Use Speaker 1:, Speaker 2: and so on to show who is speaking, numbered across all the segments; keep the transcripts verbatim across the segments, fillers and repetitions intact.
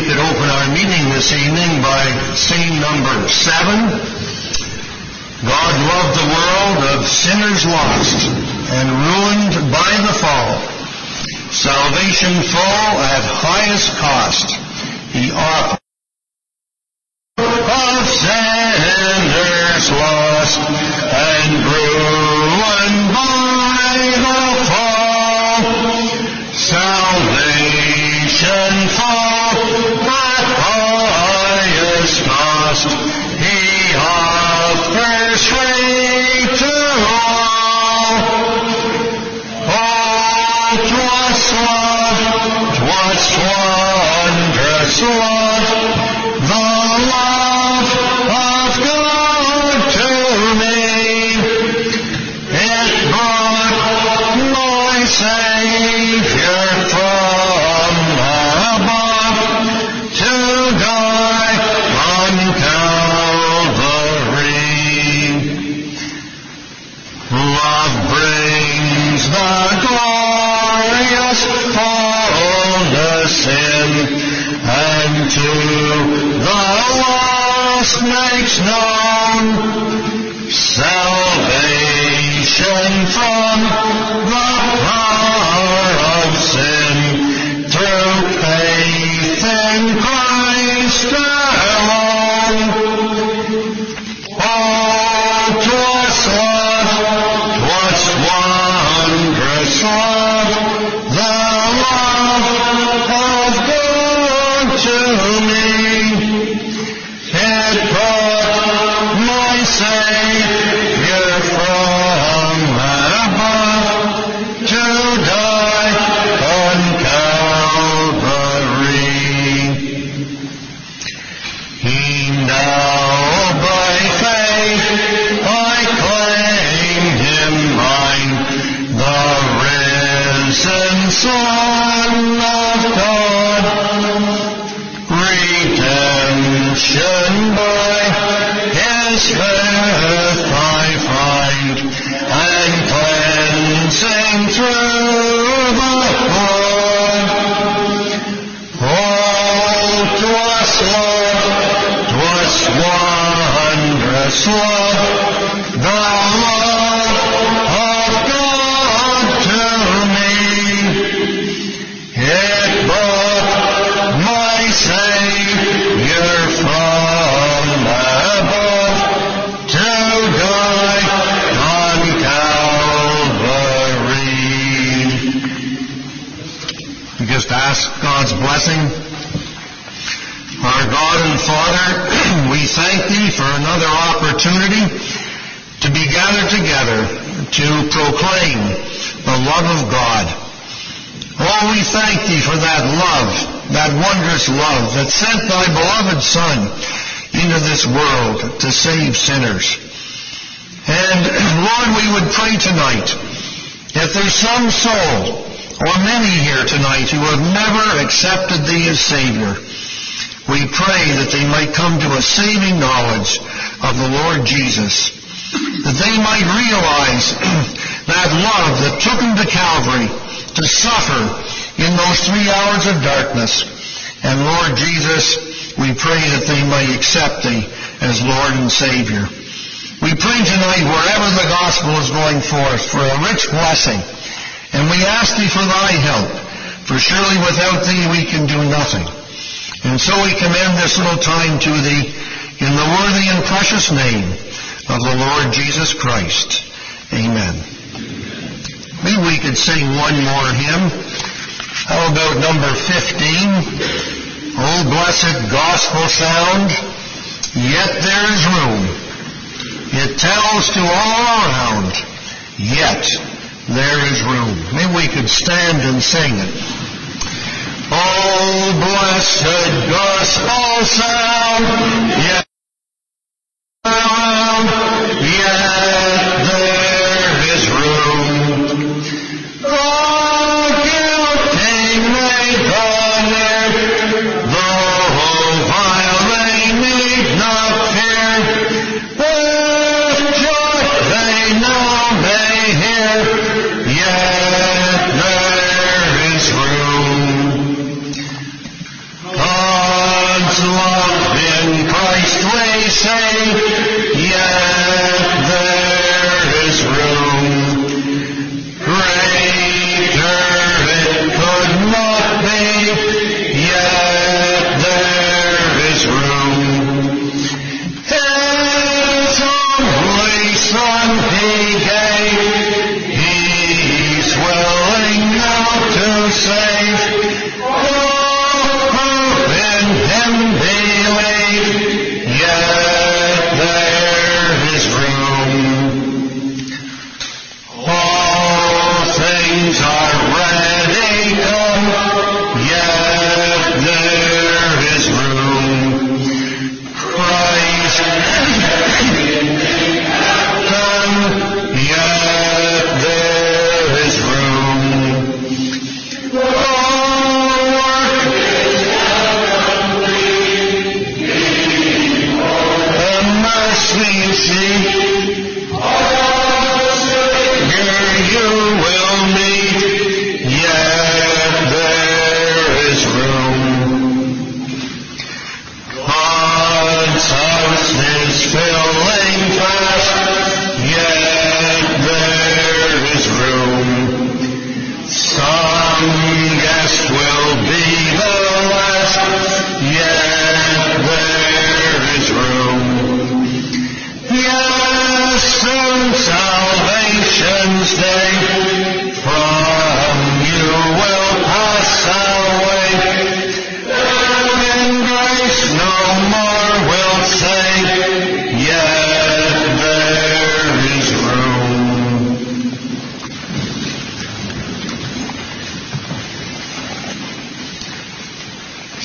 Speaker 1: could open our meeting this evening by singing number seven. God loved the world of sinners lost and ruined by the fall. Salvation full at highest cost. He offered of sinners lost and ruined by the fall. Salvation full at highest cost. He offers free to all. Oh, 'twas love, 'twas wondrous love, the love of God to me. It brought my Savior from above to die on Calvary. Love brings the glorious fullness in, and to the lost makes known salvation from the power of sin through faith in Christ alone. Oh, 'twas love, 'twas wondrous love, the love of God to me. It brought my Savior from above to die on Calvary. He now by faith I claim him mine, the risen Son of God. Redemption by his birth I find, and cleansing through the blood. Oh, 'twas love, 'twas wondrous love, the love of God to me. It brought my Savior from above to die on Calvary. We just ask God's blessing. Our God and Father, we thank Thee for another opportunity to be gathered together to proclaim the love of God. Oh, we thank Thee for that love, that wondrous love that sent Thy beloved Son into this world to save sinners. And Lord, we would pray tonight, if there's some soul or many here tonight who have never accepted Thee as Savior, we pray that they might come to a saving knowledge of the Lord Jesus, that they might realize that love that took Him to Calvary to suffer in those three hours of darkness. And Lord Jesus, we pray that they might accept Thee as Lord and Savior. We pray tonight, wherever the gospel is going forth, for a rich blessing. And we ask Thee for Thy help, for surely without Thee we can do nothing. And so we commend this little time to Thee in the worthy and precious name of the Lord Jesus Christ. Amen. Maybe we could sing one more hymn. How about number fifteen? Oh, blessed gospel sound, yet there is room. It tells to all around, yet there is room. Maybe we could stand and sing it. Oh, blessed gospel sound, yet around, yet there is room. The guilty may draw near, though vile they need not fear. With joy they know they hear, yet there is room. God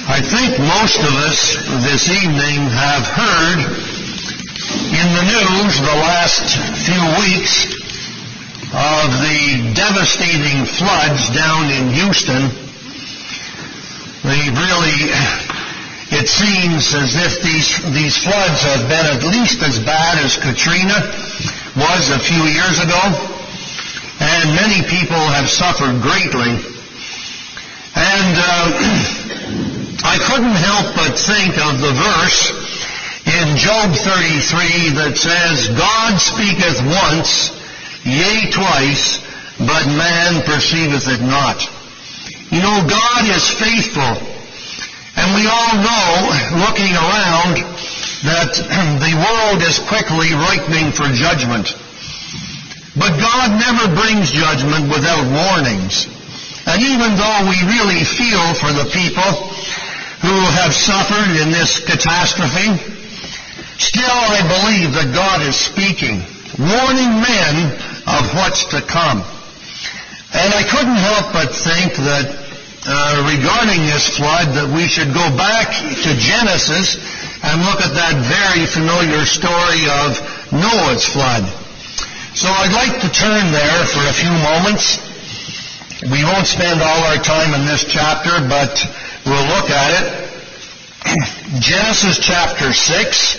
Speaker 1: I think most of us this evening have heard in the news the last few weeks of the devastating floods down in Houston. They really, it seems as if these, these floods have been at least as bad as Katrina was a few years ago, and many people have suffered greatly. And uh, I couldn't help but think of the verse in Job thirty-three that says, God speaketh once, yea twice, but man perceiveth it not. You know, God is faithful. And we all know, looking around, that the world is quickly ripening for judgment. But God never brings judgment without warnings. And even though we really feel for the people who have suffered in this catastrophe, still I believe that God is speaking, warning men of what's to come. And I couldn't help but think that uh, regarding this flood, that we should go back to Genesis and look at that very familiar story of Noah's flood. So I'd like to turn there for a few moments. We won't spend all our time in this chapter, but we'll look at it. Genesis chapter six.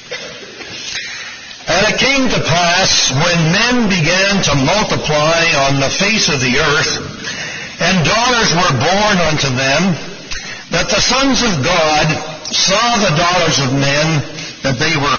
Speaker 1: And it came to pass, when men began to multiply on the face of the earth, and daughters were born unto them, that the sons of God saw the daughters of men, that they were,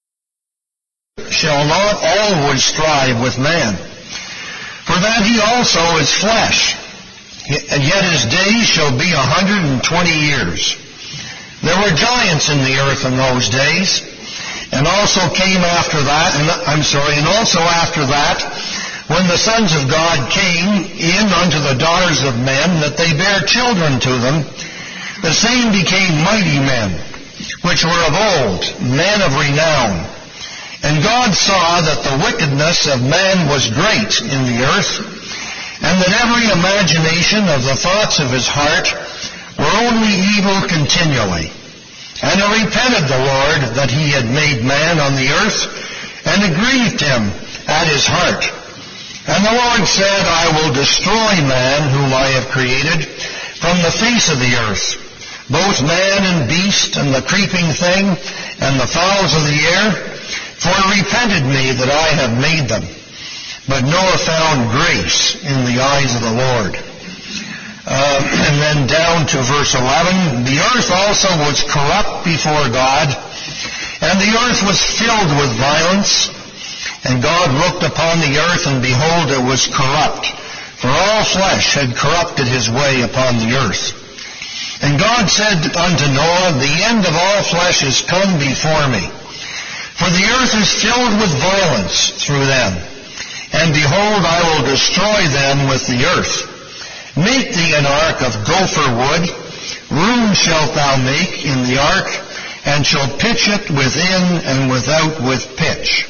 Speaker 1: shall not always strive with man. For that he also is flesh, and yet his days shall be a hundred and twenty years. There were giants in the earth in those days, and also came after that, and I'm sorry, and also after that, when the sons of God came in unto the daughters of men, that they bare children to them, the same became mighty men, which were of old, men of renown. And God saw that the wickedness of man was great in the earth, and that every imagination of the thoughts of his heart were only evil continually. And it repented the Lord that he had made man on the earth, and it grieved him at his heart. And the Lord said, I will destroy man whom I have created from the face of the earth, both man and beast, and the creeping thing, and the fowls of the air, for it repented me that I have made them. But Noah found grace in the eyes of the Lord. Uh, and then down to verse eleven, the earth also was corrupt before God, and the earth was filled with violence. And God looked upon the earth, and behold, it was corrupt, for all flesh had corrupted his way upon the earth. And God said unto Noah, the end of all flesh is come before me. For the earth is filled with violence through them. And behold, I will destroy them with the earth. Make thee an ark of gopher wood. Room shalt thou make in the ark, and shall pitch it within and without with pitch.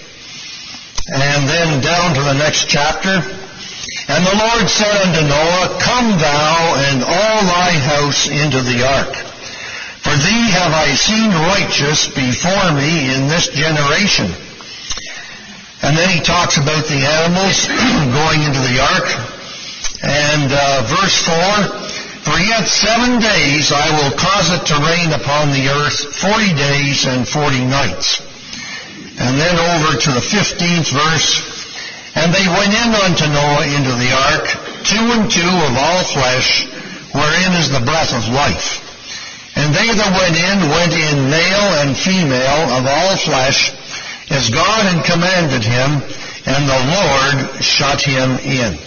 Speaker 1: And then down to the next chapter. And the Lord said unto Noah, come thou and all thy house into the ark. For thee have I seen righteous before me in this generation. And then he talks about the animals going into the ark. And uh, verse four, for yet seven days I will cause it to rain upon the earth, forty days and forty nights. And then over to the fifteenth verse, and they went in unto Noah into the ark, two and two of all flesh, wherein is the breath of life. And they that went in, went in male and female of all flesh, as God had commanded him, and the Lord shut him in.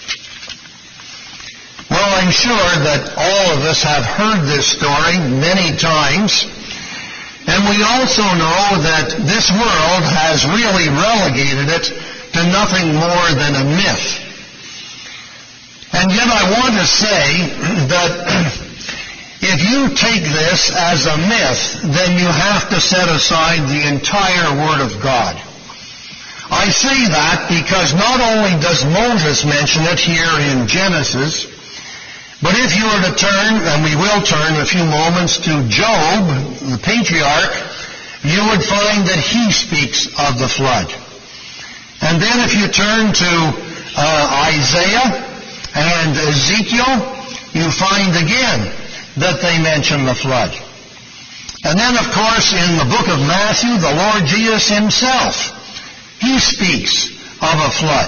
Speaker 1: Well, I'm sure that all of us have heard this story many times, and we also know that this world has really relegated it to nothing more than a myth. And yet I want to say that if you take this as a myth, then you have to set aside the entire Word of God. I say that because not only does Moses mention it here in Genesis, But if you were to turn, and we will turn in a few moments, to Job, the patriarch, you would find that he speaks of the flood. And then if you turn to uh, Isaiah and Ezekiel, you find again that they mention the flood. And then, of course, in the book of Matthew, the Lord Jesus himself, he speaks of a flood.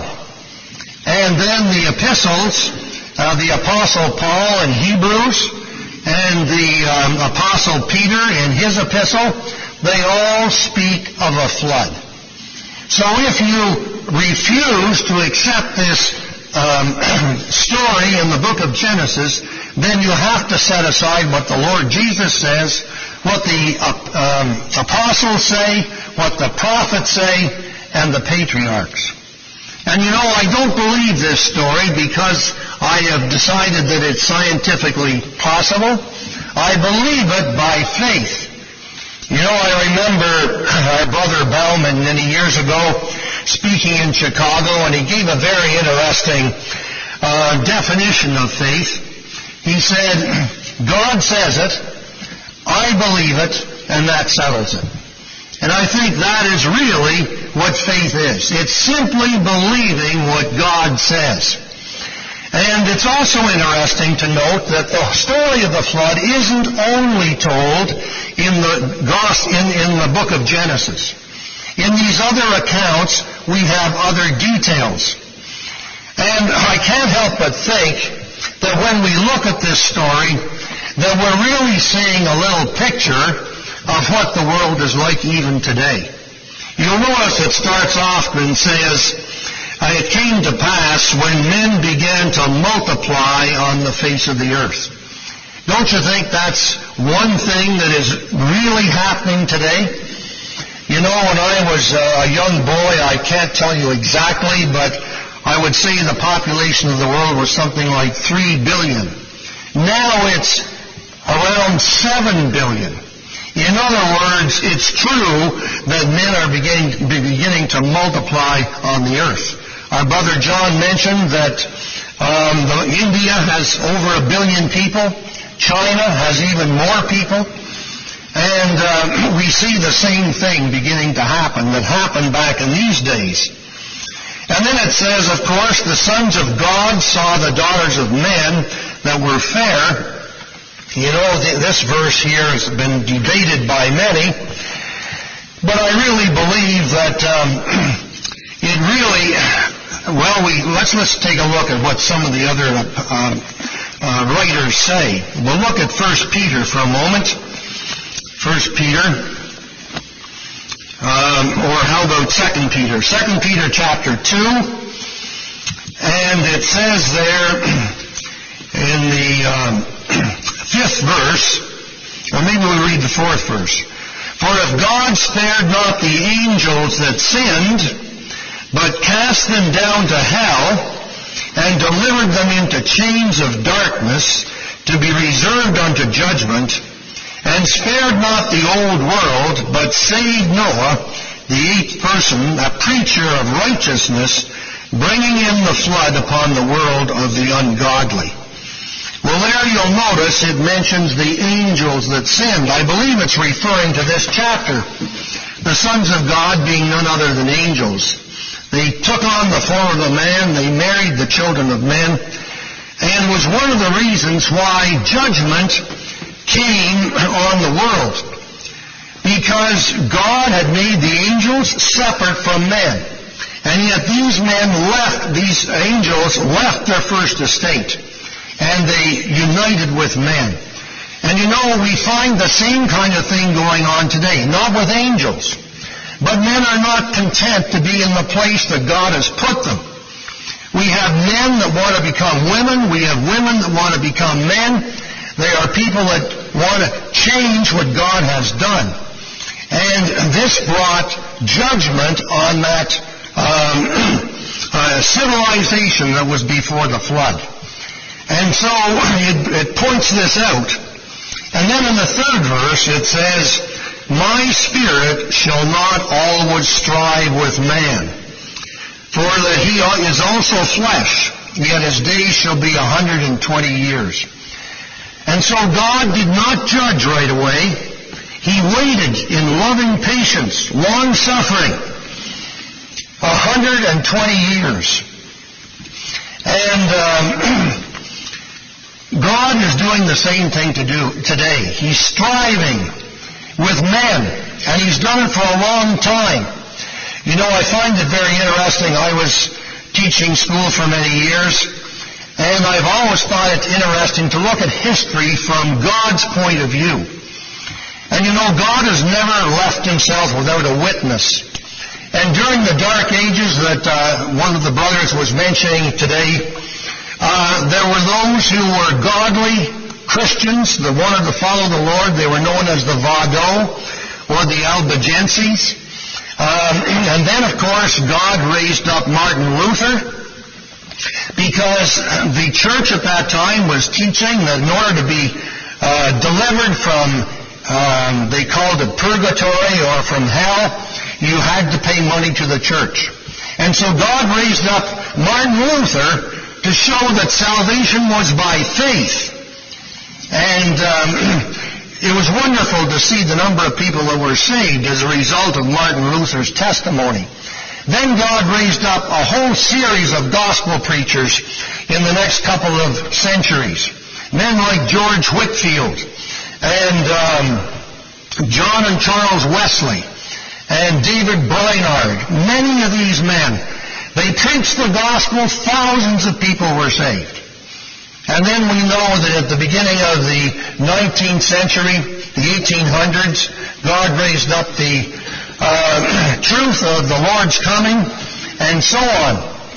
Speaker 1: And then the epistles, uh, the Apostle Paul in Hebrews and the um, Apostle Peter in his epistle, they all speak of a flood. So if you refuse to accept this um, story in the book of Genesis, then you have to set aside what the Lord Jesus says, what the uh, um, apostles say, what the prophets say, and the patriarchs. And you know, I don't believe this story because I have decided that it's scientifically possible. I believe it by faith. You know, I remember our brother Bauman many years ago speaking in Chicago, and he gave a very interesting uh, definition of faith. He said, God says it, I believe it, and that settles it. And I think that is really what faith is. It's simply believing what God says. And it's also interesting to note that the story of the flood isn't only told in the in, in the book of Genesis. In these other accounts, we have other details. And I can't help but think that when we look at this story, that we're really seeing a little picture of what the world is like even today. You'll notice it starts off and says, it came to pass when men began to multiply on the face of the earth. Don't you think that's one thing that is really happening today? You know, when I was a young boy, I can't tell you exactly, but I would say the population of the world was something like three billion. Now it's around seven billion. In other words, it's true that men are beginning, beginning to multiply on the earth. Our brother John mentioned that um, the, India has over a billion people. China has even more people. And uh, we see the same thing beginning to happen that happened back in these days. And then it says, of course, the sons of God saw the daughters of men that were fair. You know, this verse here has been debated by many, but I really believe that um, it really, well, we let's let's take a look at what some of the other uh, uh, writers say. We'll look at First Peter for a moment. First Peter, um, or how about Second Peter? Second Peter chapter two, and it says there in the um, fifth verse, or maybe we read the fourth verse. For if God spared not the angels that sinned, but cast them down to hell, and delivered them into chains of darkness, to be reserved unto judgment, and spared not the old world, but saved Noah, the eighth person, a preacher of righteousness, bringing in the flood upon the world of the ungodly. Well, there you'll notice it mentions the angels that sinned. I believe it's referring to this chapter. The sons of God being none other than angels. They took on the form of a man, they married the children of men, and was one of the reasons why judgment came on the world. Because God had made the angels separate from men. And yet these men left, these angels left their first estate. And they united with men. And you know, we find the same kind of thing going on today. Not with angels. But men are not content to be in the place that God has put them. We have men that want to become women. We have women that want to become men. They are people that want to change what God has done. And this brought judgment on that um, uh, civilization that was before the flood. And so it, it points this out. And then in the third verse it says, my spirit shall not always strive with man, for that he is also flesh, yet his days shall be a hundred and twenty years. And so God did not judge right away. He waited in loving patience, long suffering, a hundred and twenty years. And um, God is doing the same thing to do today. He's striving with men, and he's done it for a long time. You know, I find it very interesting. I was teaching school for many years, and I've always thought it interesting to look at history from God's point of view. And you know, God has never left himself without a witness. And during the dark ages that uh, one of the brothers was mentioning today, Uh, there were those who were godly Christians that wanted to follow the Lord. They were known as the Vaudois or the Albigenses. Um, and then, of course, God raised up Martin Luther because the church at that time was teaching that in order to be uh, delivered from, um, they called it purgatory or from hell, you had to pay money to the church. And so God raised up Martin Luther to show that salvation was by faith. And um, it was wonderful to see the number of people that were saved as a result of Martin Luther's testimony. Then God raised up a whole series of gospel preachers in the next couple of centuries. Men like George Whitefield and um, John and Charles Wesley and David Brainerd. Many of these men, they preached the gospel, thousands of people were saved. And then we know that at the beginning of the nineteenth century, the eighteen hundreds, God raised up the uh, truth of the Lord's coming, and so on.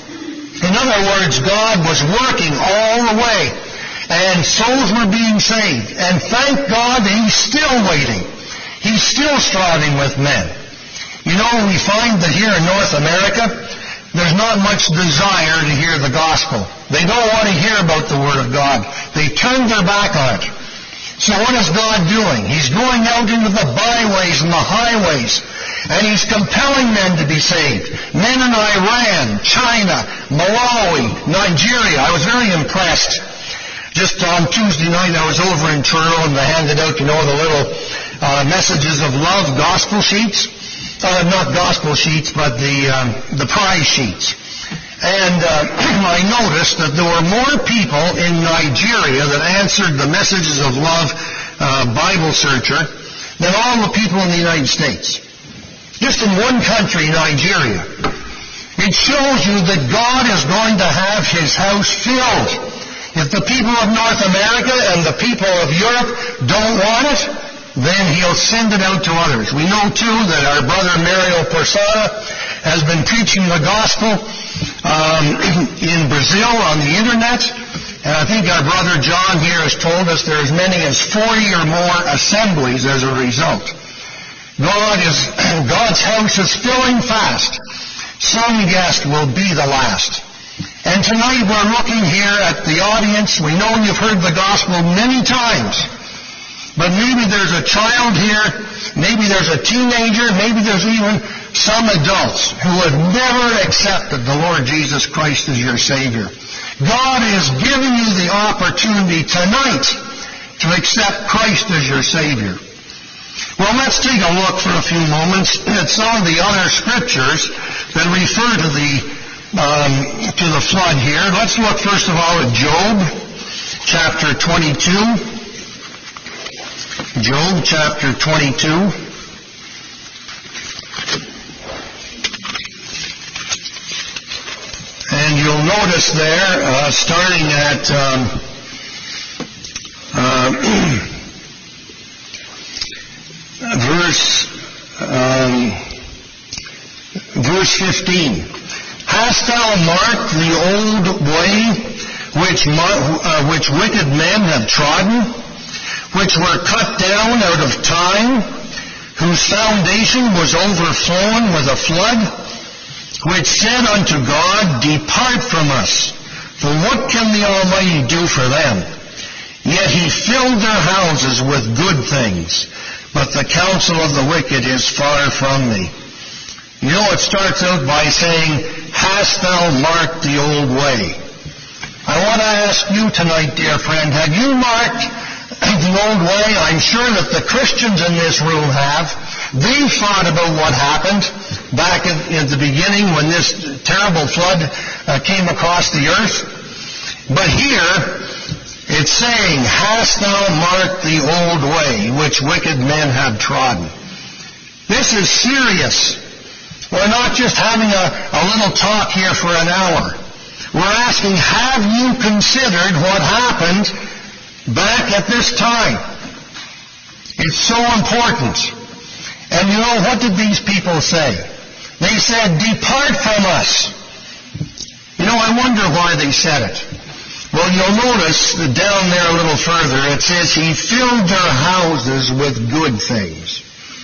Speaker 1: In other words, God was working all the way, and souls were being saved. And thank God that he's still waiting. He's still striving with men. You know, we find that here in North America, there's not much desire to hear the gospel. They don't want to hear about the Word of God. They turn their back on it. So what is God doing? He's going out into the byways and the highways, and he's compelling men to be saved. Men in Iran, China, Malawi, Nigeria. I was very impressed. Just on Tuesday night, I was over in Toronto, and they handed out, you know, the little uh, messages of love gospel sheets. Uh, not gospel sheets, but the um, the prize sheets. And uh, I noticed that there were more people in Nigeria that answered the messages of love uh, Bible searcher than all the people in the United States. Just in one country, Nigeria. It shows you that God is going to have his house filled. If the people of North America and the people of Europe don't want it, then he'll send it out to others. We know, too, that our brother Mario Persona has been preaching the gospel um, in Brazil on the internet. And I think our brother John here has told us there are as many as forty or more assemblies as a result. God is, God's house is filling fast. Some guest will be the last. And tonight we're looking here at the audience. We know you've heard the gospel many times. But maybe there's a child here, maybe there's a teenager, maybe there's even some adults who have never accepted the Lord Jesus Christ as your Savior. God is giving you the opportunity tonight to accept Christ as your Savior. Well, let's take a look for a few moments at some of the other scriptures that refer to the um, to the flood here. Let's look first of all at Job, chapter twenty-two. Job chapter twenty-two. And you'll notice there, uh, starting at um, uh, verse um, verse fifteen. Hast thou marked the old way which uh, which wicked men have trodden, which were cut down out of time, whose foundation was overflown with a flood, which said unto God, Depart from us, for what can the Almighty do for them? Yet he filled their houses with good things, but the counsel of the wicked is far from me. You know, it starts out by saying, Hast thou marked the old way? I want to ask you tonight, dear friend, have you marked the old way? I'm sure that the Christians in this room have. They've thought about what happened back in, in the beginning when this terrible flood uh, came across the earth. But here, it's saying, hast thou marked the old way which wicked men have trodden? This is serious. We're not just having a, a little talk here for an hour. We're asking, have you considered what happened back at this time? It's so important. And you know, what did these people say? They said, depart from us. You know, I wonder why they said it. Well, you'll notice that down there a little further, it says, he filled their houses with good things.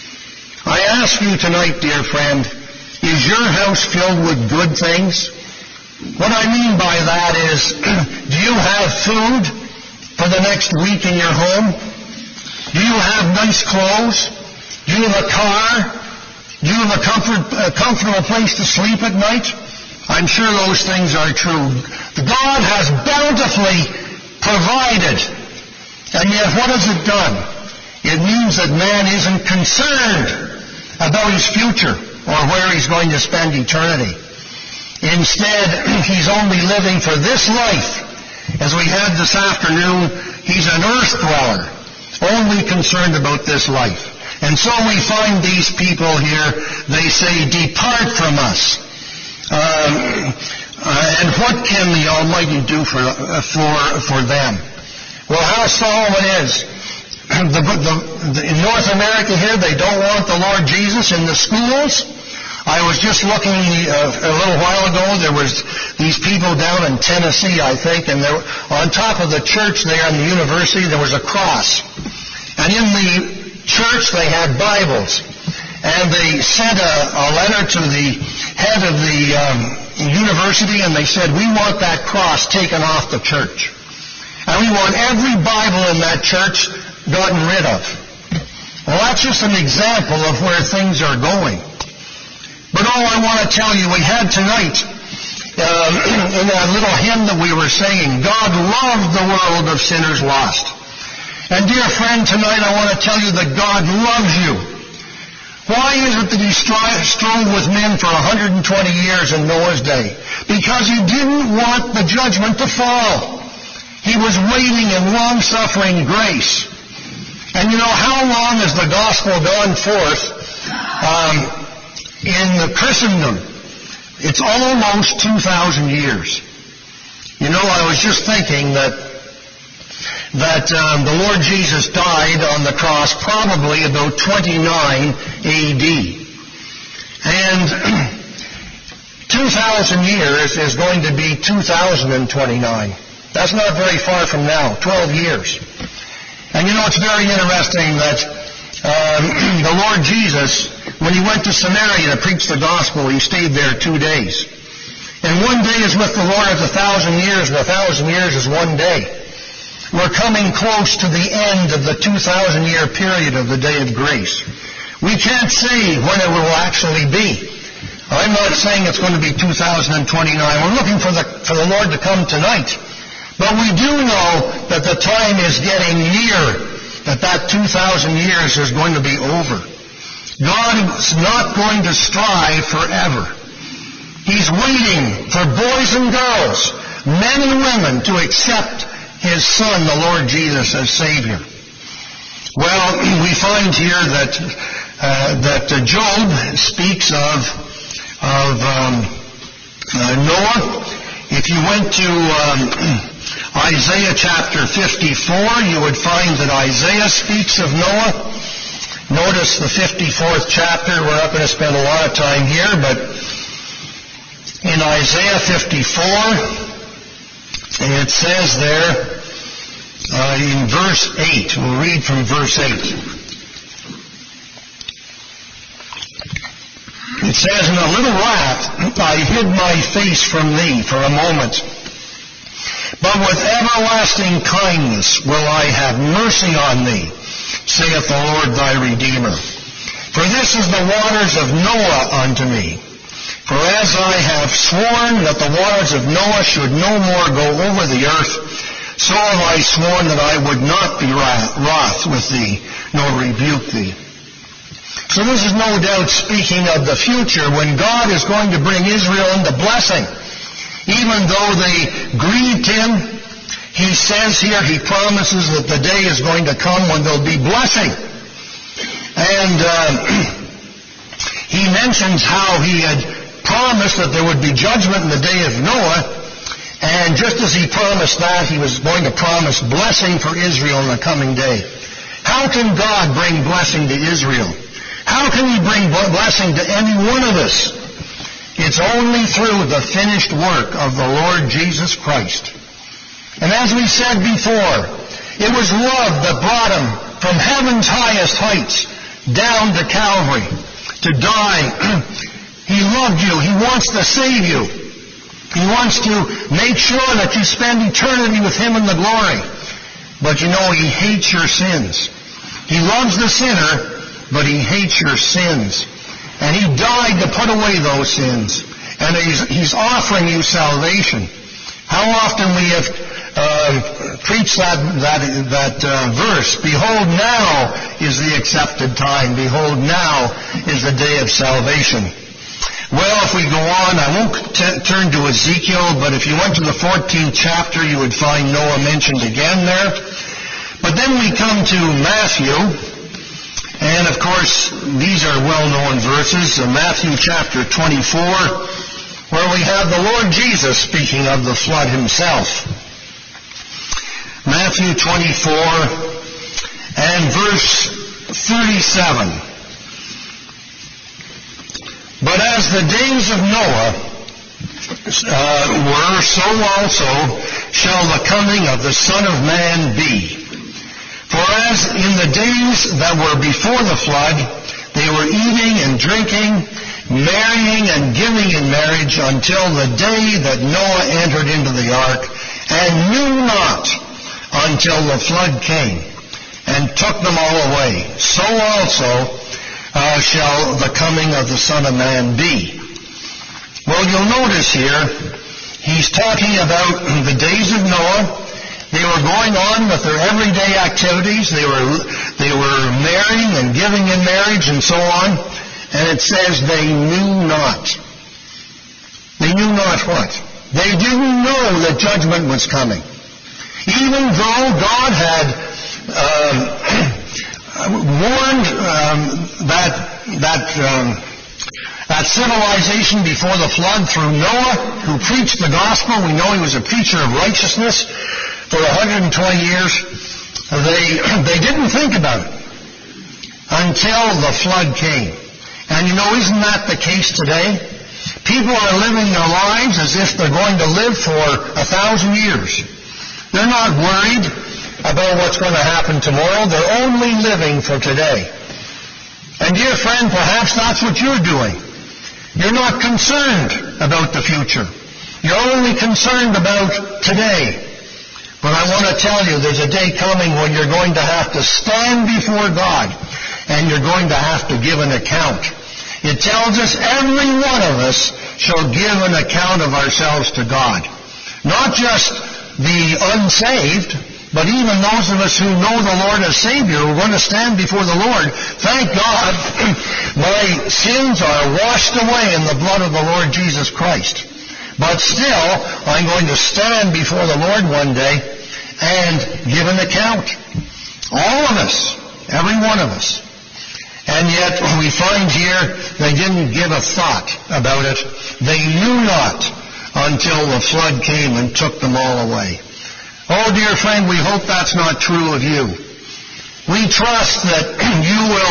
Speaker 1: I ask you tonight, dear friend, is your house filled with good things? What I mean by that is, do you have food for the next week in your home? Do you have nice clothes? Do you have a car? Do you have a comfort, a comfortable place to sleep at night? I'm sure those things are true. God has bountifully provided. And yet what has it done? It means that man isn't concerned about his future or where he's going to spend eternity. Instead, he's only living for this life. As we had this afternoon, he's an earth dweller, only concerned about this life. And so we find these people here, they say, depart from us. Um, uh, and what can the Almighty do for uh, for for them? Well, how Solomon is. The, the, the, in North America here, they don't want the Lord Jesus in the schools. I was just looking uh, a little while ago. There was these people down in Tennessee, I think, and there, on top of the church there in the university, there was a cross. And in the church, they had Bibles. And they sent a, a letter to the head of the um, university, and they said, we want that cross taken off the church. And we want every Bible in that church gotten rid of. Well, that's just an example of where things are going. But all I want to tell you, we had tonight, uh, in that little hymn that we were singing, God loved the world of sinners lost. And dear friend, tonight I want to tell you that God loves you. Why is it that he strove with men for one hundred twenty years in Noah's day? Because he didn't want the judgment to fall. He was waiting in long-suffering grace. And you know, how long has the gospel gone forth um, in the Christendom? It's almost two thousand years. You know, I was just thinking that that um, the Lord Jesus died on the cross probably about twenty-nine A D. And two thousand years is going to be two thousand twenty-nine. That's not very far from now, twelve years. And you know, it's very interesting that um, the Lord Jesus, when he went to Samaria to preach the gospel, he stayed there two days. And one day is with the Lord as a thousand years, and a thousand years is one day. We're coming close to the end of the two thousand year period of the day of grace. We can't say when it will actually be. I'm not saying it's going to be two thousand twenty-nine. We're looking for the, for the Lord to come tonight. But we do know that the time is getting near, that that two thousand years is going to be over. God is not going to strive forever. He's waiting for boys and girls, men and women, to accept his Son, the Lord Jesus, as Savior. Well, we find here that uh, that uh, Job speaks of of um, uh, Noah. If you went to um, Isaiah chapter fifty-four, you would find that Isaiah speaks of Noah. Notice the fifty-fourth chapter. We're not going to spend a lot of time here, but in Isaiah fifty-four, and it says there, uh, in verse eight, we'll read from verse eight. It says, in a little wrath I hid my face from thee for a moment, but with everlasting kindness will I have mercy on thee, saith the Lord thy Redeemer. For this is the waters of Noah unto me, For as I have sworn that the waters of Noah should no more go over the earth, so have I sworn that I would not be wroth with thee, nor rebuke thee. So this is no doubt speaking of the future when God is going to bring Israel into blessing. Even though they grieved him, he says here, he promises that the day is going to come when there'll be blessing. And uh, he mentions how he had promised that there would be judgment in the day of Noah, and just as he promised that, he was going to promise blessing for Israel in the coming day. How can God bring blessing to Israel? How can he bring blessing to any one of us? It's only through the finished work of the Lord Jesus Christ. And as we said before, it was love that brought him from heaven's highest heights down to Calvary to die. He loved you. He wants to save you. He wants to make sure that you spend eternity with him in the glory. But you know, he hates your sins. He loves the sinner, but he hates your sins. And he died to put away those sins. And he's, he's offering you salvation. How often we have uh, preached that, that, that uh, verse, behold, now is the accepted time. Behold, now is the day of salvation. Well, if we go on, I won't t- turn to Ezekiel, but if you went to the fourteenth chapter, you would find Noah mentioned again there. But then we come to Matthew, and of course, these are well-known verses, uh, Matthew chapter twenty-four, where we have the Lord Jesus speaking of the flood himself. Matthew twenty-four and verse thirty-seven. But as the days of Noah uh, were, so also shall the coming of the Son of Man be. For as in the days that were before the flood, they were eating and drinking, marrying and giving in marriage until the day that Noah entered into the ark, and knew not until the flood came and took them all away. So also Uh, shall the coming of the Son of Man be. Well, you'll notice here, he's talking about the days of Noah. They were going on with their everyday activities. They were, they were marrying and giving in marriage and so on. And it says they knew not. They knew not what? They didn't know that judgment was coming. Even though God had um, warned um, that that um, that civilization before the flood through Noah, who preached the gospel. We know he was a preacher of righteousness for one hundred twenty years. They they didn't think about it until the flood came. And you know, isn't that the case today? People are living their lives as if they're going to live for a thousand years. They're not worried about what's going to happen tomorrow. They're only living for today. And dear friend, perhaps that's what you're doing. You're not concerned about the future. You're only concerned about today. But I want to tell you, there's a day coming when you're going to have to stand before God, and you're going to have to give an account. It tells us every one of us shall give an account of ourselves to God. Not just the unsaved, but even those of us who know the Lord as Savior, we're going to stand before the Lord. Thank God, my sins are washed away in the blood of the Lord Jesus Christ. But still, I'm going to stand before the Lord one day and give an account. All of us, every one of us. And yet, we find here, they didn't give a thought about it. They knew not until the flood came and took them all away. Oh, dear friend, we hope that's not true of you. We trust that you will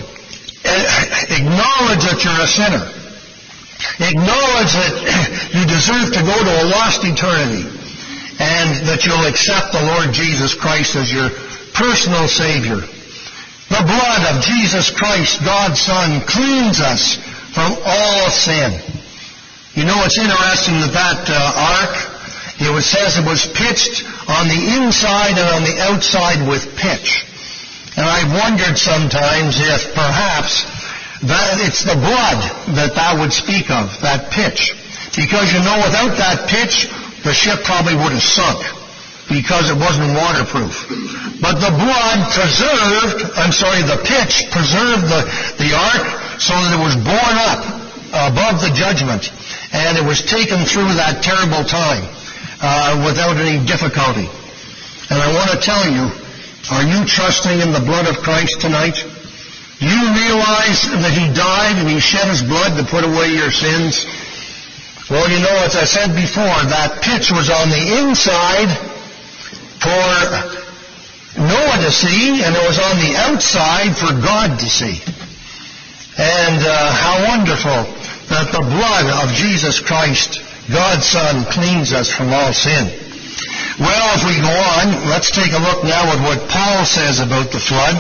Speaker 1: acknowledge that you're a sinner. Acknowledge that you deserve to go to a lost eternity. And that you'll accept the Lord Jesus Christ as your personal Savior. The blood of Jesus Christ, God's Son, cleans us from all sin. You know, it's interesting that that uh, ark, it says it was pitched on the inside and on the outside with pitch. And I've wondered sometimes if perhaps That, it's the blood that that would speak of, that pitch. Because, you know, without that pitch, the ship probably would have sunk because it wasn't waterproof. But the blood preserved, I'm sorry, the pitch preserved the, the ark so that it was borne up above the judgment. And it was taken through that terrible time uh, without any difficulty. And I want to tell you, are you trusting in the blood of Christ tonight? Do you realize that He died and He shed His blood to put away your sins? Well, you know, as I said before, that pitch was on the inside for Noah to see, and it was on the outside for God to see. And uh, how wonderful that the blood of Jesus Christ, God's Son, cleans us from all sin. Well, if we go on, let's take a look now at what Paul says about the flood.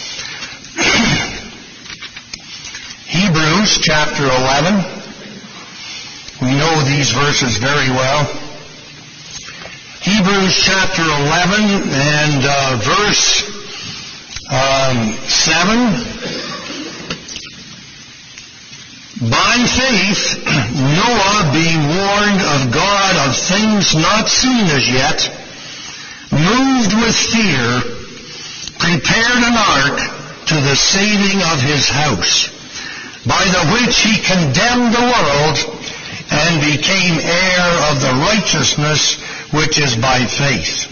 Speaker 1: Hebrews chapter eleven. We know these verses very well. Hebrews chapter eleven and uh, verse um, seven. By faith, Noah, being warned of God of things not seen as yet, moved with fear, prepared an ark to the saving of his house, by the which he condemned the world and became heir of the righteousness which is by faith.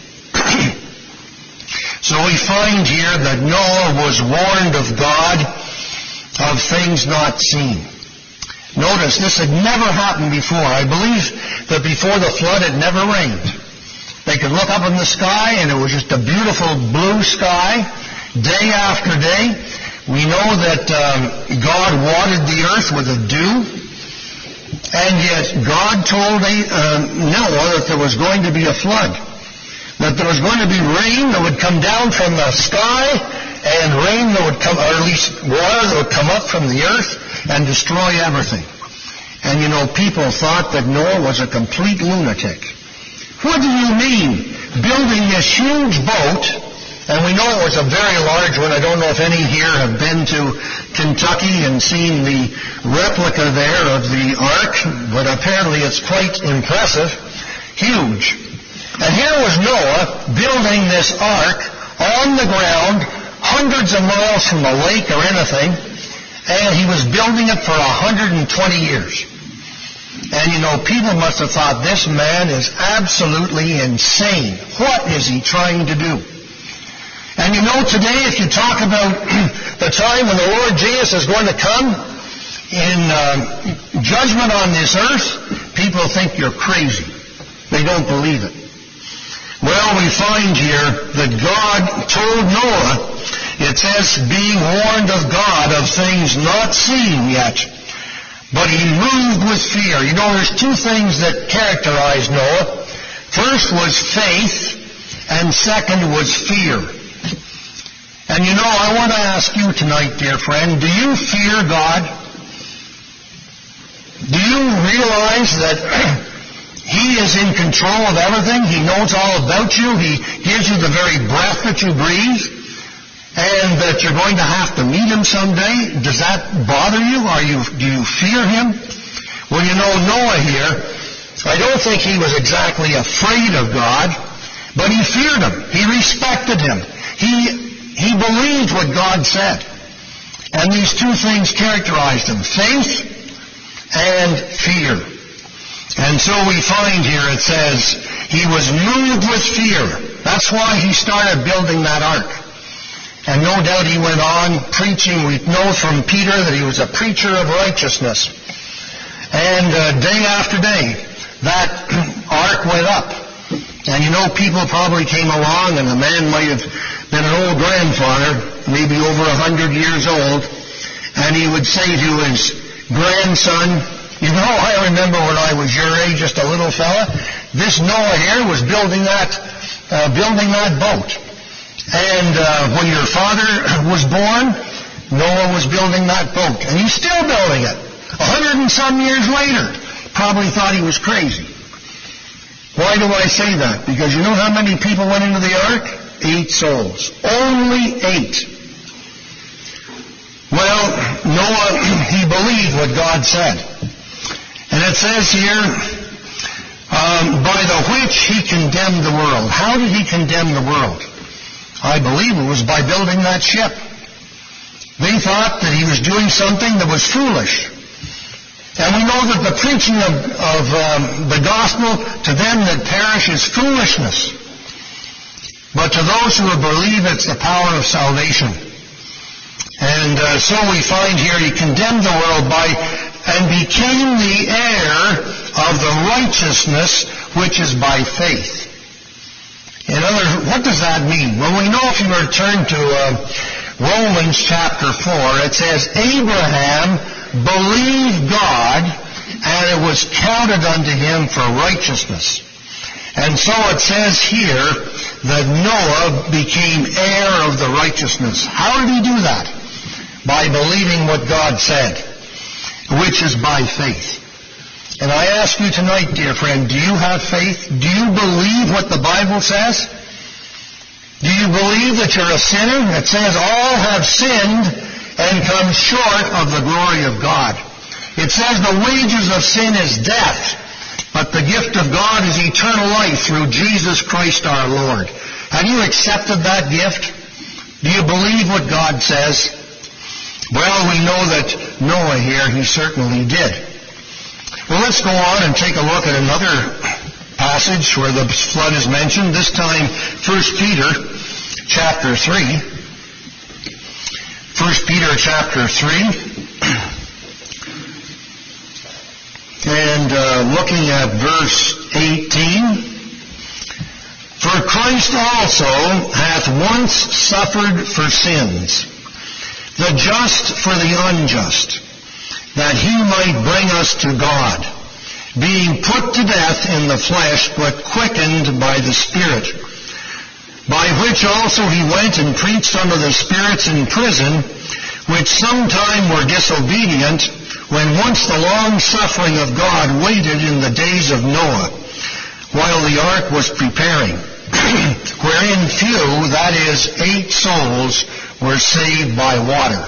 Speaker 1: So we find here that Noah was warned of God of things not seen. Notice, this had never happened before. I believe that before the flood it never rained. They could look up in the sky and it was just a beautiful blue sky day after day. We know that um, God watered the earth with a dew, and yet God told uh, Noah that there was going to be a flood, that there was going to be rain that would come down from the sky, and rain that would come, or at least water that would come up from the earth and destroy everything. And you know, people thought that Noah was a complete lunatic. What do you mean, building this huge boat? And we know it was a very large one. I don't know if any here have been to Kentucky and seen the replica there of the ark, but apparently it's quite impressive. Huge. And here was Noah building this ark on the ground, hundreds of miles from a lake or anything, and he was building it for one hundred twenty years. And you know, people must have thought, this man is absolutely insane. What is he trying to do? And you know, today, if you talk about the time when the Lord Jesus is going to come in uh, judgment on this earth, people think you're crazy. They don't believe it. Well, we find here that God told Noah, it says, being warned of God of things not seen yet, but he moved with fear. You know, there's two things that characterize Noah. First was faith, and second was fear. And you know, I want to ask you tonight, dear friend, do you fear God? Do you realize that He is in control of everything? He knows all about you. He gives you the very breath that you breathe. And that you're going to have to meet Him someday. Does that bother you? Are you, do you fear Him? Well, you know, Noah here, I don't think he was exactly afraid of God, but he feared Him. He respected Him. He He believed what God said. And these two things characterized him, faith and fear. And so we find here it says, he was moved with fear. That's why he started building that ark. And no doubt he went on preaching. We know from Peter that he was a preacher of righteousness. And uh, day after day, that ark went up. And you know, people probably came along, and a man might have been an old grandfather, maybe over a hundred years old, and he would say to his grandson, you know, I remember when I was your age, just a little fella, this Noah here was building that, uh, building that boat. And uh, when your father was born, Noah was building that boat. And he's still building it. A hundred and some years later. Probably thought he was crazy. Why do I say that? Because you know how many people went into the ark? Eight souls. Only eight. Well, Noah, he believed what God said. And it says here, um, by the which he condemned the world. How did he condemn the world? I believe it was by building that ship. They thought that he was doing something that was foolish. And we know that the preaching of, of um, the gospel to them that perish is foolishness. But to those who believe, it's the power of salvation. And uh, so we find here he condemned the world by and became the heir of the righteousness which is by faith. In other words, what does that mean? Well, we know if you return to uh, Romans chapter four, it says, Abraham believed God, and it was counted unto him for righteousness. And so it says here that Noah became heir of the righteousness. How did he do that? By believing what God said, which is by faith. And I ask you tonight, dear friend, do you have faith? Do you believe what the Bible says? Do you believe that you're a sinner? It says all have sinned and come short of the glory of God. It says the wages of sin is death, but the gift of God is eternal life through Jesus Christ our Lord. Have you accepted that gift? Do you believe what God says? Well, we know that Noah here, he certainly did. Well, let's go on and take a look at another passage where the flood is mentioned, this time First Peter chapter three. First Peter chapter three. And uh, looking at verse eighteen. For Christ also hath once suffered for sins, the just for the unjust, that he might bring us to God, being put to death in the flesh, but quickened by the Spirit, by which also he went and preached unto the spirits in prison, which sometime were disobedient, when once the long suffering of God waited in the days of Noah, while the ark was preparing, wherein few, that is, eight souls, were saved by water.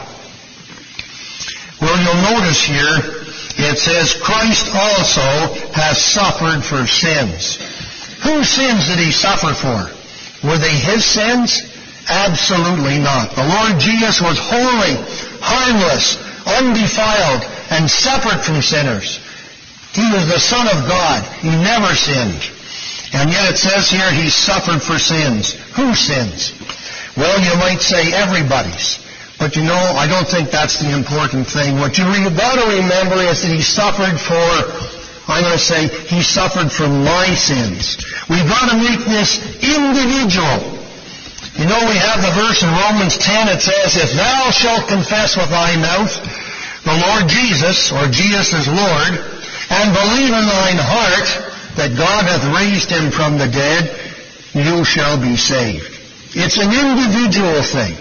Speaker 1: Well, you'll notice here, it says, Christ also has suffered for sins. Whose sins did he suffer for? Were they his sins? Absolutely not. The Lord Jesus was holy, harmless, undefiled, and separate from sinners. He was the Son of God. He never sinned. And yet it says here he suffered for sins. Whose sins? Well, you might say everybody's. But you know, I don't think that's the important thing. What you've got to remember is that he suffered for, I'm going to say, he suffered for my sins. We've got to make this individual. You know, we have the verse in Romans ten, it says, if thou shalt confess with thy mouth the Lord Jesus, or Jesus is Lord, and believe in thine heart that God hath raised him from the dead, you shall be saved. It's an individual thing.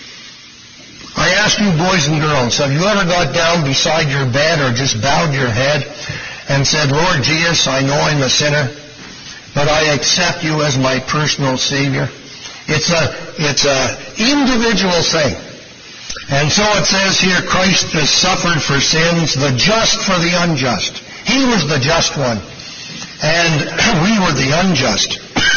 Speaker 1: I ask you boys and girls, have you ever got down beside your bed or just bowed your head and said, Lord Jesus, I know I'm a sinner, but I accept you as my personal Savior? It's a, it's a individual thing. And so it says here, Christ has suffered for sins, the just for the unjust. He was the just one, and we were the unjust.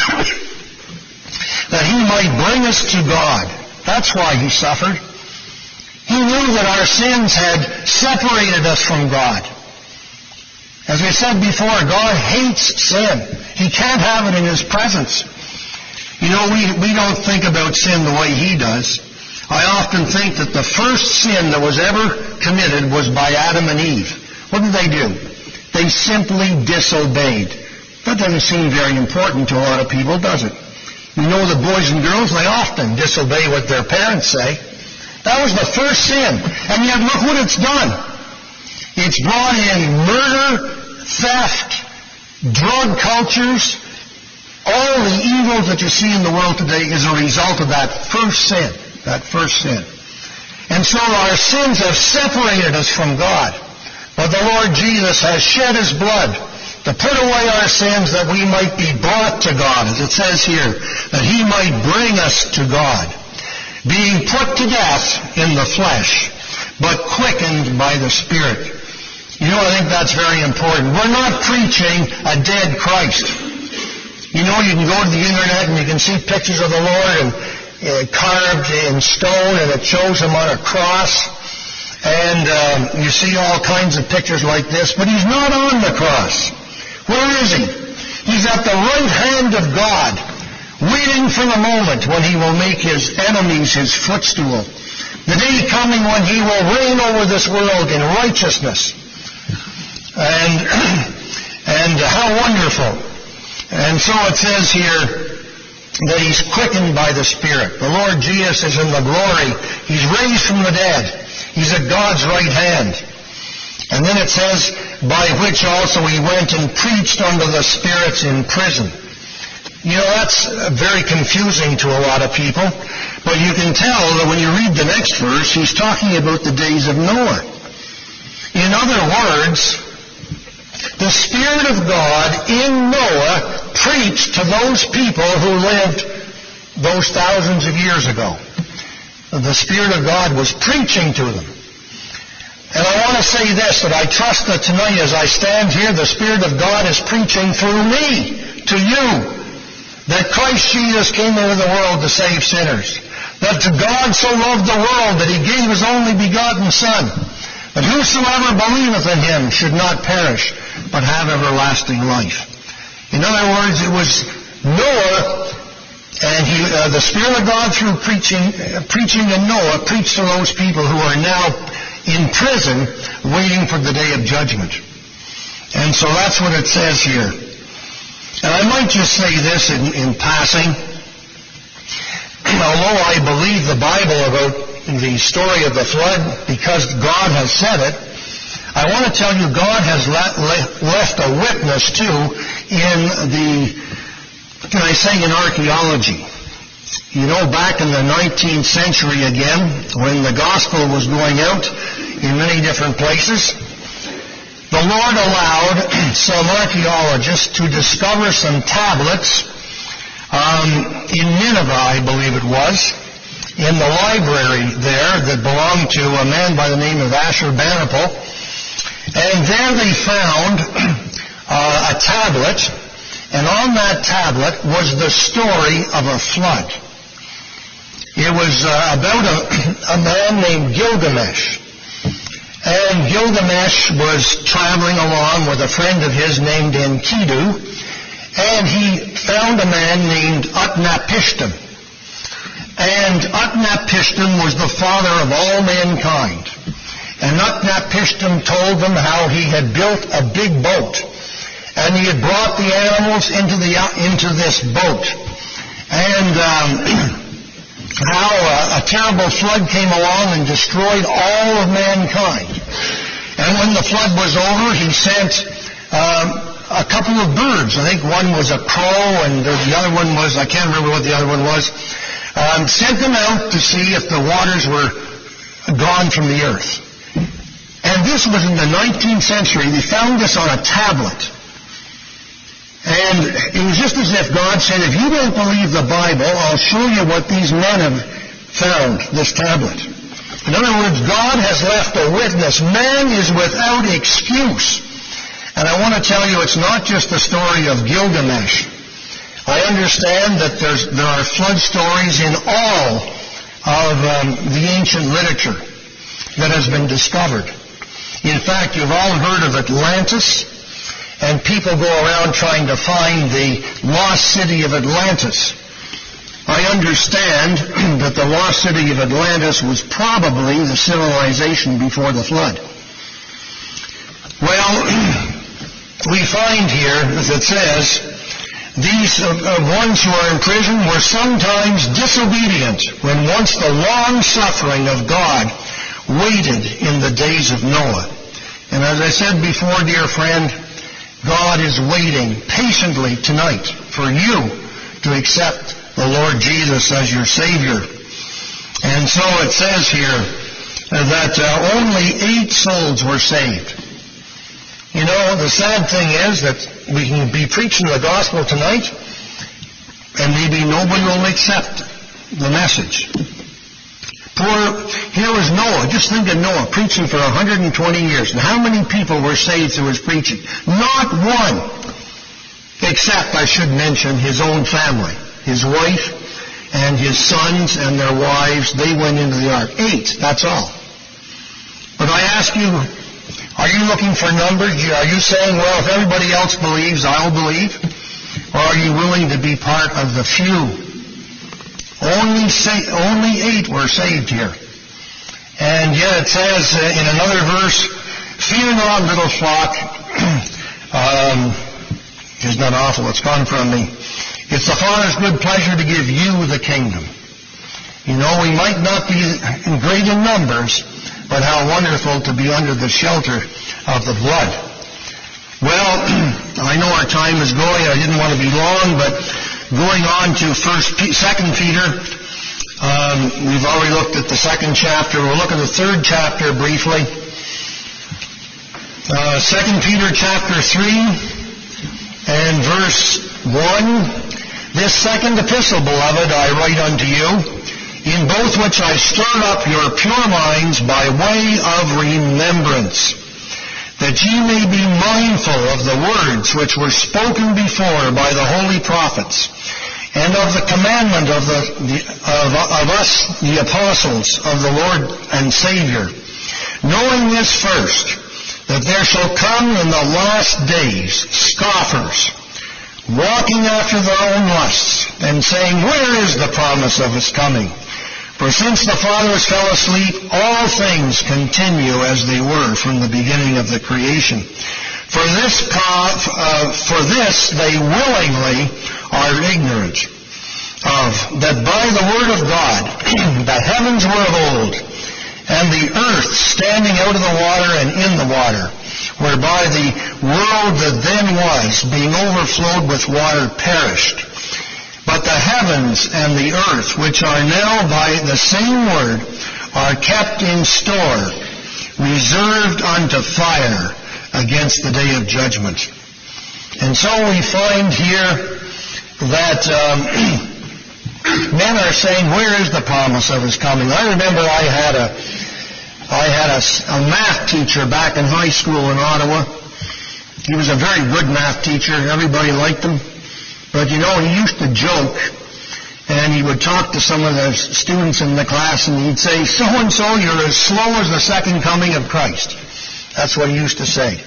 Speaker 1: That he might bring us to God. That's why he suffered. He knew that our sins had separated us from God. As I said before, God hates sin. He can't have it in his presence. You know, we, we don't think about sin the way he does. I often think that the first sin that was ever committed was by Adam and Eve. What did they do? They simply disobeyed. That doesn't seem very important to a lot of people, does it? You know, the boys and girls, they often disobey what their parents say. That was the first sin. And yet look what it's done. It's brought in murder, theft, drug cultures. All the evils that you see in the world today is a result of that first sin. That first sin. And so our sins have separated us from God. But the Lord Jesus has shed his blood to put away our sins that we might be brought to God, as it says here, that he might bring us to God, being put to death in the flesh, but quickened by the Spirit. You know, I think that's very important. We're not preaching a dead Christ. You know, you can go to the internet and you can see pictures of the Lord and uh, carved in stone, and it shows him on a cross. And um, you see all kinds of pictures like this, but he's not on the cross. Where is he? He's at the right hand of God, waiting for the moment when he will make his enemies his footstool. The day coming when he will reign over this world in righteousness. And, and how wonderful. And so it says here that he's quickened by the Spirit. The Lord Jesus is in the glory. He's raised from the dead. He's at God's right hand. And then it says, by which also he went and preached unto the spirits in prison. You know, that's very confusing to a lot of people. But you can tell that when you read the next verse, he's talking about the days of Noah. In other words, the Spirit of God in Noah preached to those people who lived those thousands of years ago. The Spirit of God was preaching to them. And I want to say this, that I trust that tonight as I stand here, the Spirit of God is preaching through me to you, that Christ Jesus came into the world to save sinners, that to God so loved the world that he gave his only begotten Son, that whosoever believeth in him should not perish, but have everlasting life. In other words, it was Noah, and he, uh, the Spirit of God through preaching, uh, preaching to Noah, preached to those people who are now in prison, waiting for the day of judgment. And so that's what it says here. And I might just say this in, in passing. Although I believe the Bible about the story of the flood because God has said it, I want to tell you God has le- le- left a witness too in the, can I say, in archaeology. You know, back in the nineteenth century again, when the gospel was going out in many different places, the Lord allowed some archaeologists to discover some tablets um, in Nineveh, I believe it was, in the library there that belonged to a man by the name of Ashurbanipal. And there they found uh, a tablet, and on that tablet was the story of a flood. It was uh, about a, a man named Gilgamesh. And Gilgamesh was traveling along with a friend of his named Enkidu, and he found a man named Utnapishtim. And Utnapishtim was the father of all mankind. And Utnapishtim told them how he had built a big boat, and he had brought the animals into the into this boat, and um, how uh, a terrible flood came along and destroyed all of mankind. And when the flood was over, he sent um, a couple of birds. I think one was a crow, and the other one was, I can't remember what the other one was, um, sent them out to see if the waters were gone from the earth. And this was in the nineteenth century. They found this on a tablet. And it was just as if God said, if you don't believe the Bible, I'll show you what these men have found, this tablet. In other words, God has left a witness. Man is without excuse. And I want to tell you, it's not just the story of Gilgamesh. I understand that there's, there are flood stories in all of um, the ancient literature that has been discovered. In fact, you've all heard of Atlantis, and people go around trying to find the lost city of Atlantis. I understand that the lost city of Atlantis was probably the civilization before the flood. Well, we find here, as it says, these uh, ones who are in prison were sometimes disobedient when once the long suffering of God waited in the days of Noah. And as I said before, dear friend, God is waiting patiently tonight for you to accept the Lord Jesus as your Savior. And so it says here that uh, only eight souls were saved. You know, the sad thing is that we can be preaching the gospel tonight and maybe nobody will accept the message. Poor, Here was Noah. Just think of Noah preaching for one hundred twenty years. And how many people were saved through his preaching? Not one. Except, I should mention, his own family. His wife and his sons and their wives, they went into the ark. Eight, that's all. But I ask you, are you looking for numbers? Are you saying, well, if everybody else believes, I'll believe? Or are you willing to be part of the few? Only, sa- only eight were saved here. And yet it says uh, in another verse, fear not, little flock. um, it's not awful, it's gone from me. It's the Father's good pleasure to give you the kingdom. You know, we might not be great in numbers, but how wonderful to be under the shelter of the blood. Well, I know our time is going. I didn't want to be long, but going on to First, Second Peter. Um, we've already looked at the second chapter. We'll look at the third chapter briefly. Uh, Second Peter chapter three and verse one. This second epistle, beloved, I write unto you, in both which I stir up your pure minds by way of remembrance, that ye may be mindful of the words which were spoken before by the holy prophets, and of the commandment of, the, the, of, of us, the apostles of the Lord and Savior, knowing this first, that there shall come in the last days scoffers, walking after their own lusts, and saying, where is the promise of his coming? For since the fathers fell asleep, all things continue as they were from the beginning of the creation. For this, uh, for this they willingly are ignorant of, that by the word of God the heavens were of old, and the earth standing out of the water and in the water, whereby the world that then was, being overflowed with water, perished. But the heavens and the earth, which are now by the same word, are kept in store, reserved unto fire against the day of judgment. And so we find here that um, men are saying, where is the promise of his coming? I remember I had a I had a, a math teacher back in high school in Ottawa. He was a very good math teacher. Everybody liked him. But, you know, he used to joke, and he would talk to some of the students in the class, and he'd say, so-and-so, you're as slow as the second coming of Christ. That's what he used to say.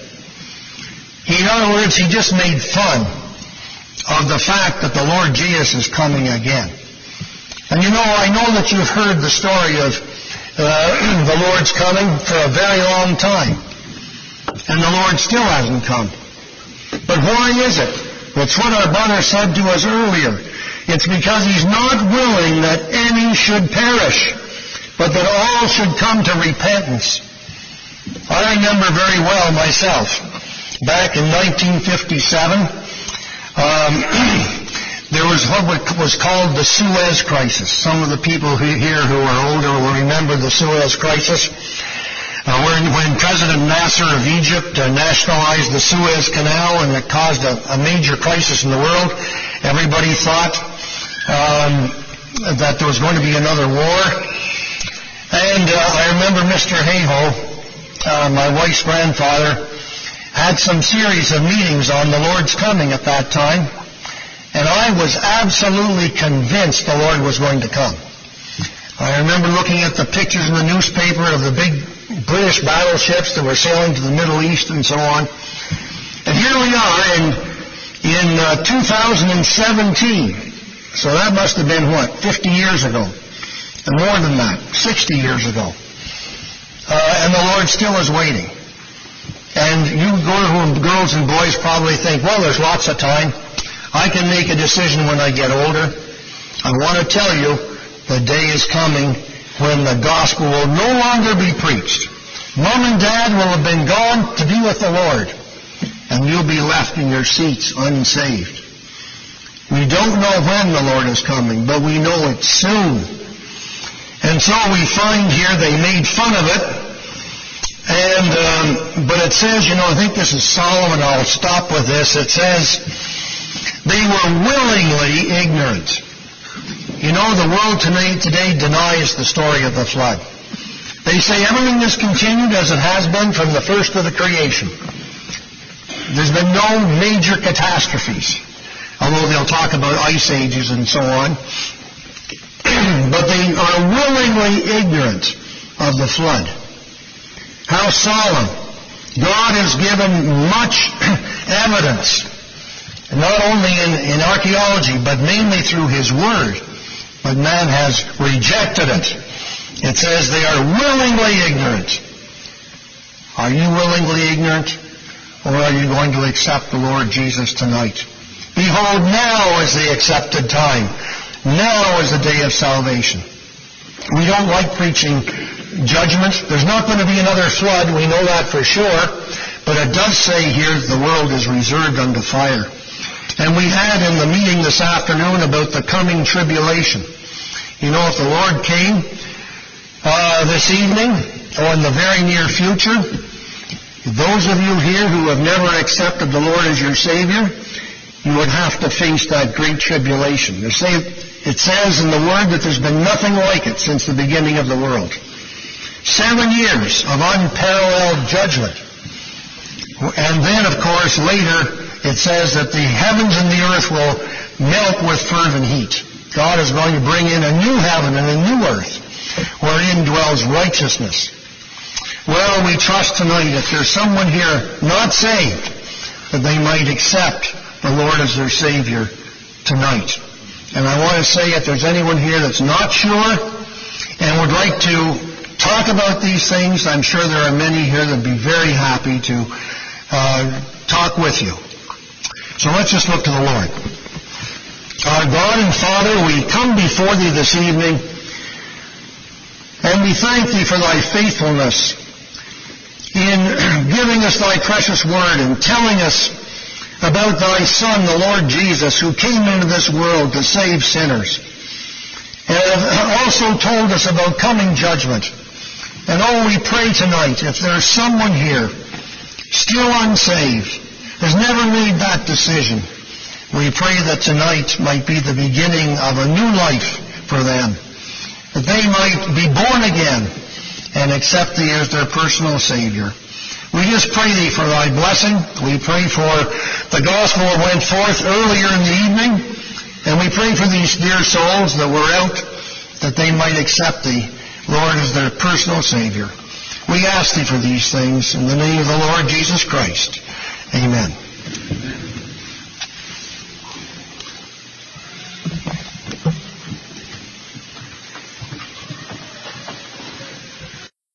Speaker 1: In other words, he just made fun of the fact that the Lord Jesus is coming again. And, you know, I know that you've heard the story of uh, the Lord's coming for a very long time. And the Lord still hasn't come. But why is it? That's what our brother said to us earlier. It's because he's not willing that any should perish, but that all should come to repentance. I remember very well myself, back in nineteen fifty-seven, um, there was what was called the Suez Crisis. Some of the people here who are older will remember the Suez Crisis. Uh, when, when President Nasser of Egypt uh, nationalized the Suez Canal, and it caused a, a major crisis in the world, everybody thought um, that there was going to be another war. And uh, I remember Mister Hayhoe, uh, my wife's grandfather, had some series of meetings on the Lord's coming at that time, and I was absolutely convinced the Lord was going to come. I remember looking at the pictures in the newspaper of the big British battleships that were sailing to the Middle East and so on. And here we are in, in uh, two thousand seventeen. So that must have been, what, fifty years ago? And more than that, sixty years ago. Uh, and the Lord still is waiting. And you girls and boys probably think, well, there's lots of time. I can make a decision when I get older. I want to tell you, the day is coming when the gospel will no longer be preached. Mom and Dad will have been gone to be with the Lord, and you'll be left in your seats unsaved. We don't know when the Lord is coming, but we know it's soon. And so we find here they made fun of it, and um, but it says, you know, I think this is Solomon, I'll stop with this, it says, they were willingly ignorant. You know, the world today, today denies the story of the flood. They say everything is continued as it has been from the first of the creation. There's been no major catastrophes, although they'll talk about ice ages and so on. But they are willingly ignorant of the flood. How solemn. God has given much evidence, not only in, in archaeology, but mainly through His Word. But man has rejected it. It says they are willingly ignorant. Are you willingly ignorant? Or are you going to accept the Lord Jesus tonight? Behold, now is the accepted time. Now is the day of salvation. We don't like preaching judgment. There's not going to be another flood. We know that for sure. But it does say here the world is reserved unto fire. And we had in the meeting this afternoon about the coming tribulation. You know, if the Lord came uh, this evening or in the very near future, those of you here who have never accepted the Lord as your Savior, you would have to face that great tribulation. It says in the Word that there's been nothing like it since the beginning of the world. Seven years of unparalleled judgment. And then, of course, later it says that the heavens and the earth will melt with fervent heat. God is going to bring in a new heaven and a new earth wherein dwells righteousness. Well, we trust tonight if there's someone here not saved, that they might accept the Lord as their Savior tonight. And I want to say if there's anyone here that's not sure and would like to talk about these things, I'm sure there are many here that would be very happy to uh, talk with you. So let's just look to the Lord. Our God and Father, we come before Thee this evening, and we thank Thee for Thy faithfulness in giving us Thy precious Word and telling us about Thy Son, the Lord Jesus, who came into this world to save sinners, and have also told us about coming judgment. And oh, we pray tonight, if there's someone here still unsaved, has never made that decision, we pray that tonight might be the beginning of a new life for them, that they might be born again and accept Thee as their personal Savior. We just pray Thee for Thy blessing. We pray for the gospel that went forth earlier in the evening, and we pray for these dear souls that were out, that they might accept Thee, Lord, as their personal Savior. We ask Thee for these things in the name of the Lord Jesus Christ. Amen.